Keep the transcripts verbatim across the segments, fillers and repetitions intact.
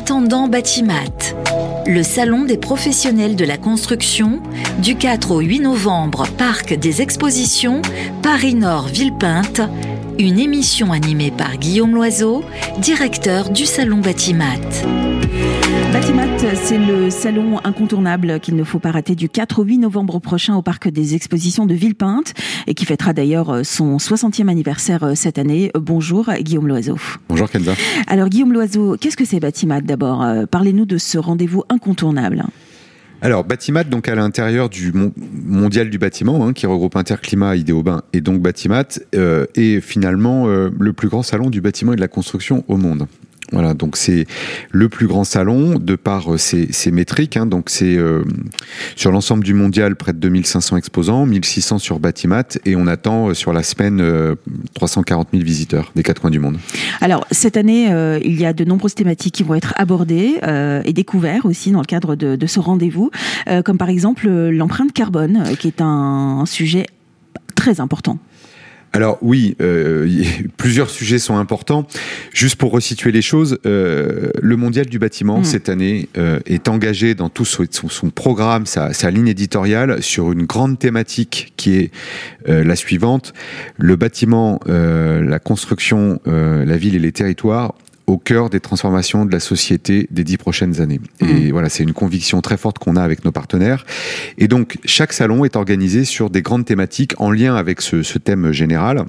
attendant Batimat, le salon des professionnels de la construction, du quatre au huit novembre, Parc des Expositions, Paris-Nord Villepinte, une émission animée par Guillaume Loiseau, directeur du salon Batimat. Batimat, c'est le salon incontournable qu'il ne faut pas rater du quatre au huit novembre prochain au Parc des Expositions de Villepinte et qui fêtera d'ailleurs son soixantième anniversaire cette année. Bonjour Guillaume Loiseau. Bonjour Kenza. Alors Guillaume Loiseau, qu'est-ce que c'est Batimat d'abord ? Parlez-nous de ce rendez-vous incontournable. Alors, Batimat, donc à l'intérieur du mon- mondial du bâtiment, hein, qui regroupe Interclimat, Idéobain et donc Batimat, euh, est finalement euh, le plus grand salon du bâtiment et de la construction au monde. Voilà, donc c'est le plus grand salon de par ses, ses métriques. Hein, donc c'est euh, sur l'ensemble du mondial près de deux mille cinq cents exposants, mille six cents sur Batimat, et on attend euh, sur la semaine euh, trois cent quarante mille visiteurs des quatre coins du monde. Alors cette année, euh, il y a de nombreuses thématiques qui vont être abordées euh, et découvertes aussi dans le cadre de, de ce rendez-vous, euh, comme par exemple euh, l'empreinte carbone, euh, qui est un, un sujet très important. Alors oui, euh, plusieurs sujets sont importants. Juste pour resituer les choses, euh, le mondial du bâtiment mmh. cette année euh, est engagé dans tout son, son programme, sa, sa ligne éditoriale sur une grande thématique qui est euh, la suivante: le bâtiment, euh, la construction, euh, la ville et les territoires au cœur des transformations de la société des dix prochaines années. Mmh. Et voilà, c'est une conviction très forte qu'on a avec nos partenaires. Et donc, chaque salon est organisé sur des grandes thématiques en lien avec ce, ce thème général.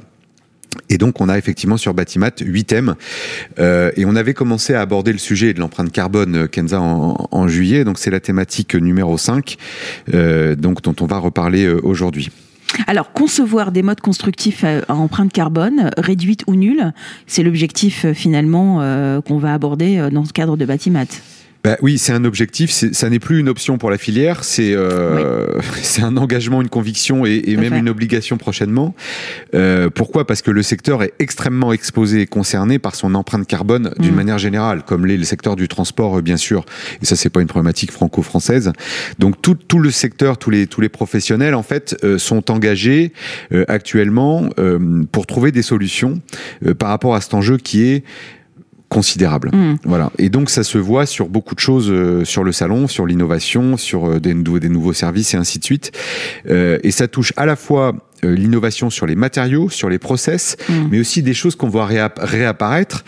Et donc, on a effectivement sur Batimat huit thèmes. Euh, et on avait commencé à aborder le sujet de l'empreinte carbone, Kenza, en, en juillet. Donc, c'est la thématique numéro cinq, euh, donc, dont on va reparler euh, aujourd'hui. Alors, concevoir des modes constructifs à empreinte carbone, réduite ou nulle, c'est l'objectif finalement euh, qu'on va aborder dans ce cadre de Batimat. Bah oui, c'est un objectif, c'est, ça n'est plus une option pour la filière, c'est, euh, oui. c'est un engagement, une conviction et, et même fait. une obligation prochainement. Euh, pourquoi ? Parce que le secteur est extrêmement exposé et concerné par son empreinte carbone d'une mmh. manière générale, comme l'est le secteur du transport, bien sûr. Et ça, c'est pas une problématique franco-française. Donc tout, tout le secteur, tous les, tous les professionnels, en fait, euh, sont engagés euh, actuellement euh, pour trouver des solutions euh, par rapport à cet enjeu qui est considérable. Mmh. Voilà. Et donc, ça se voit sur beaucoup de choses euh, sur le salon, sur l'innovation, sur euh, des, des nouveaux services et ainsi de suite. Euh, et ça touche à la fois euh, l'innovation sur les matériaux, sur les process, mmh. mais aussi des choses qu'on voit réapp- réapparaître,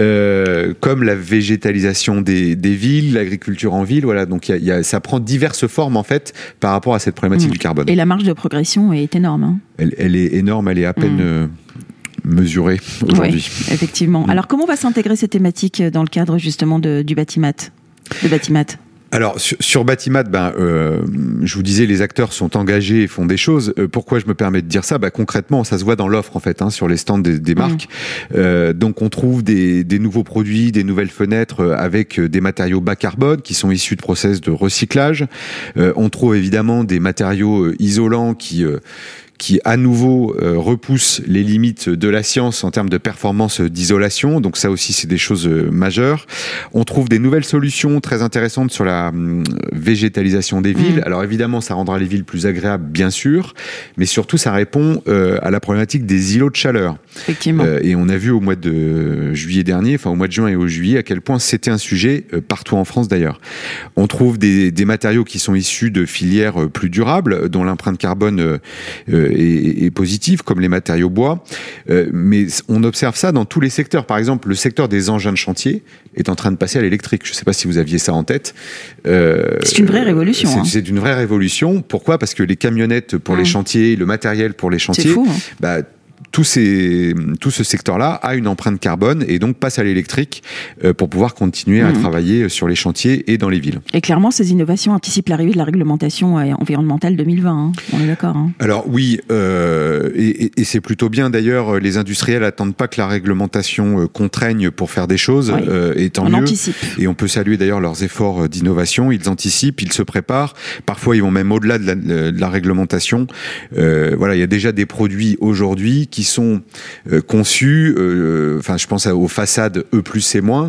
euh, comme la végétalisation des, des villes, l'agriculture en ville. Voilà. Donc, y a, y a, ça prend diverses formes, en fait, par rapport à cette problématique mmh. du carbone. Et la marge de progression est énorme. Hein. Elle, elle est énorme, elle est à peine... Mmh. Euh, mesurée aujourd'hui. Oui, effectivement. Alors, comment va s'intégrer ces thématiques dans le cadre justement de, du Batimat, de Batimat ? Alors, sur, sur Batimat, ben, euh, je vous disais, les acteurs sont engagés et font des choses. Euh, pourquoi je me permets de dire ça ? Ben, concrètement, ça se voit dans l'offre, en fait, hein, sur les stands des, des marques. Mmh. Euh, donc, on trouve des, des nouveaux produits, des nouvelles fenêtres avec des matériaux bas carbone qui sont issus de process de recyclage. Euh, on trouve évidemment des matériaux isolants qui... Euh, qui à nouveau euh, repousse les limites de la science en termes de performance d'isolation. Donc ça aussi, c'est des choses euh, majeures. On trouve des nouvelles solutions très intéressantes sur la hum, végétalisation des villes. Mmh. Alors évidemment, ça rendra les villes plus agréables, bien sûr, mais surtout, ça répond euh, à la problématique des îlots de chaleur. Effectivement. Euh, et on a vu au mois de juillet dernier, enfin au mois de juin et au juillet, à quel point c'était un sujet, euh, partout en France d'ailleurs. On trouve des, des matériaux qui sont issus de filières plus durables, dont l'empreinte carbone euh, euh, est, est positive, comme les matériaux bois. Euh, mais on observe ça dans tous les secteurs. Par exemple, le secteur des engins de chantier est en train de passer à l'électrique. Je ne sais pas si vous aviez ça en tête. Euh, c'est une vraie révolution. C'est, hein. c'est une vraie révolution. Pourquoi ? Parce que les camionnettes pour mmh. les chantiers, le matériel pour les chantiers, c'est fou, hein. bah, Tout, ces, tout ce secteur-là a une empreinte carbone et donc passe à l'électrique euh, pour pouvoir continuer mmh. à travailler sur les chantiers et dans les villes. Et clairement, ces innovations anticipent l'arrivée de la réglementation environnementale deux mille vingt. Hein. On est d'accord. Hein. Alors oui, euh, et, et, et c'est plutôt bien d'ailleurs. Les industriels n'attendent pas que la réglementation euh, contraigne pour faire des choses, oui. euh, et tant on mieux. Anticipe. Et on peut saluer d'ailleurs leurs efforts d'innovation. Ils anticipent, ils se préparent. Parfois, ils vont même au-delà de la, de la réglementation. Euh, voilà, il y a déjà des produits aujourd'hui qui sont euh, conçus, enfin euh, je pense aux façades E plus, C moins, mmh.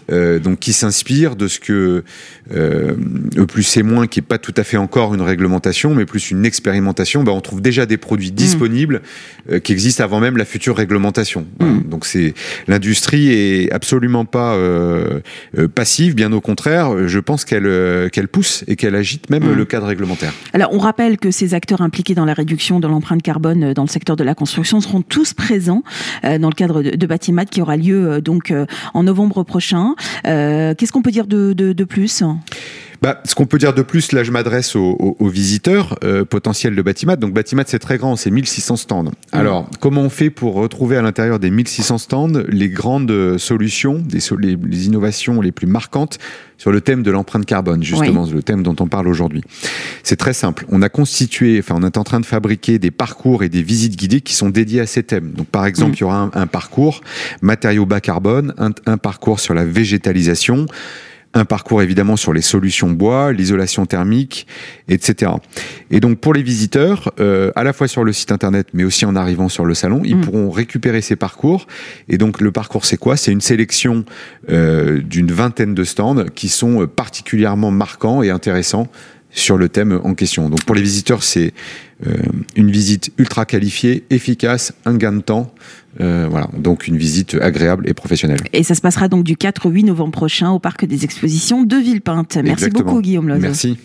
euh, donc qui s'inspire de ce que euh, E plus C moins, qui est pas tout à fait encore une réglementation, mais plus une expérimentation, bah, on trouve déjà des produits disponibles mmh. euh, qui existent avant même la future réglementation. Mmh. Donc c'est l'industrie est absolument pas euh, euh, passive, bien au contraire. Je pense qu'elle euh, qu'elle pousse et qu'elle agite même mmh. le cadre réglementaire. Alors on rappelle que ces acteurs impliqués dans la réduction de l'empreinte carbone dans le secteur de la construction seront tous présents euh, dans le cadre de, de Batimat qui aura lieu euh, donc euh, en novembre prochain. Euh, qu'est-ce qu'on peut dire de, de, de plus ? Bah, ce qu'on peut dire de plus, là je m'adresse aux, aux, aux visiteurs euh, potentiels de Batimat. Donc Batimat c'est très grand, c'est mille six cents stands. Mmh. Alors comment on fait pour retrouver à l'intérieur des mille six cents stands les grandes solutions, les, les, les innovations les plus marquantes sur le thème de l'empreinte carbone, justement, oui. le thème dont on parle aujourd'hui. C'est très simple. On a constitué, enfin on est en train de fabriquer des parcours et des visites guidées qui sont dédiés à ces thèmes. Donc par exemple, mmh. il y aura un, un parcours matériaux bas carbone, un, un parcours sur la végétalisation, un parcours évidemment sur les solutions bois, l'isolation thermique, et cetera. Et donc pour les visiteurs, euh, à la fois sur le site internet, mais aussi en arrivant sur le salon, ils mmh. pourront récupérer ces parcours. Et donc le parcours, c'est quoi ? C'est une sélection euh, d'une vingtaine de stands qui sont particulièrement marquants et intéressants sur le thème en question. Donc pour les visiteurs, c'est euh, une visite ultra qualifiée, efficace, un gain de temps. Euh, voilà, donc une visite agréable et professionnelle. Et ça se passera donc du quatre au huit novembre prochain au Parc des Expositions de Villepinte. Merci Exactement. beaucoup Guillaume Loiseau. Merci.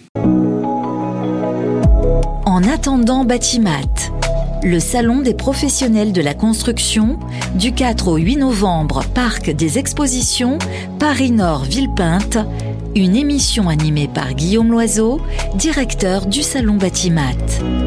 En attendant Batimat, le salon des professionnels de la construction, du quatre au huit novembre, Parc des Expositions, Paris-Nord Villepinte, une émission animée par Guillaume Loiseau, directeur du salon Batimat.